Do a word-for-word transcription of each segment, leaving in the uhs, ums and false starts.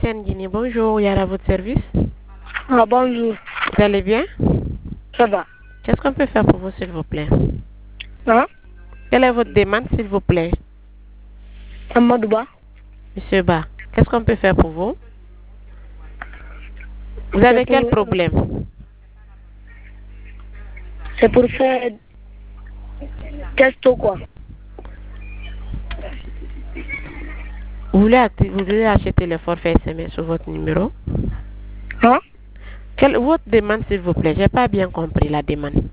Tiens Guinée, bonjour, Yara à votre service. Ah, bonjour. Vous allez bien? Ça va. Qu'est-ce qu'on peut faire pour vous, s'il vous plaît? Hein? Quelle est votre demande, s'il vous plaît? Amadou Ba. Monsieur Ba, qu'est-ce qu'on peut faire pour vous? Vous avez pour- quel problème? C'est pour faire test ou quoi? Vous voulez, atti- vous voulez acheter le forfait S M S sur votre numéro? Hein? Quelle votre demande, s'il vous plaît? J'ai pas bien compris la demande.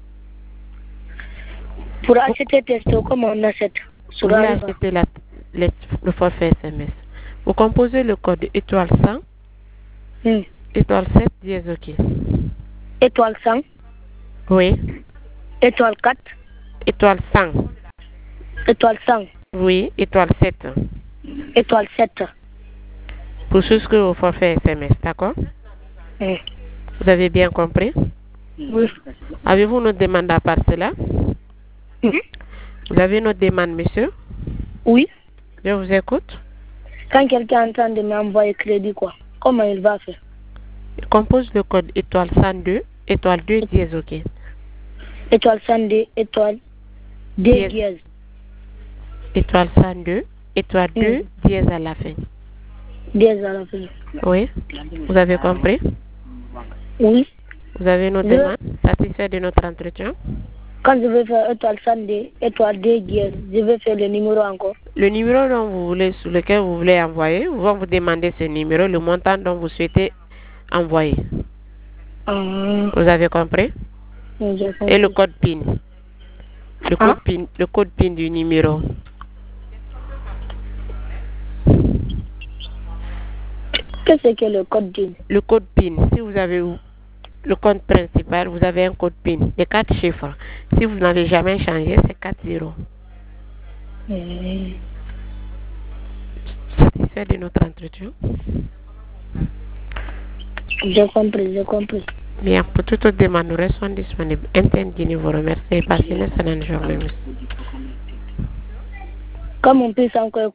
Pour acheter test ou comment on achète? Vous Sur voulez Alibaba. acheter la, le, le forfait S M S. Vous composez le code étoile cent, Hmm. étoile sept, dièse OK. Étoile cent, Oui. étoile quatre, Étoile cent. étoile cent, Oui. Étoile sept. étoile sept. Pour souscrire au forfait S M S, d'accord? Hmm. Vous avez bien compris? Oui. Avez-vous notre demande à part cela? Hmm. Vous avez notre demande, monsieur? Oui. Je vous écoute. Quand quelqu'un est en train de m'envoyer crédit, quoi, comment il va faire? Il compose le code étoile cent deux, étoile deux, dièse OK. Étoile cent deux, étoile deux Dièse. dièse. Étoile cent deux, étoile Hmm. deux, dièse à la fin. Dièse à la fin. Oui? Vous avez compris? Oui. Vous avez notre Je- demande? Satisfait de notre entretien? Quand je vais faire étoile cent deux, étoile deux dièse, je vais faire le numéro encore. Le numéro dont vous voulez, sur lequel vous voulez envoyer, vous va vous demander ce numéro, le montant dont vous souhaitez envoyer. Ah, Vous avez compris? j'ai compris. Et le code PIN. Le Hein? code PIN, le code PIN du numéro. Qu'est-ce que c'est le code PIN? Le code PIN, si vous avez le compte principal, vous avez un code PIN de quatre chiffres. Si vous n'avez jamais changé, c'est quatre zéros. Hmm. Satisfait de notre entretien? J'ai compris, j'ai compris. Bien, pour toute autre demande, nous restons disponibles. M T N Guinée vous remercie et passez une excellente journée, monsieur. Comme on peut encore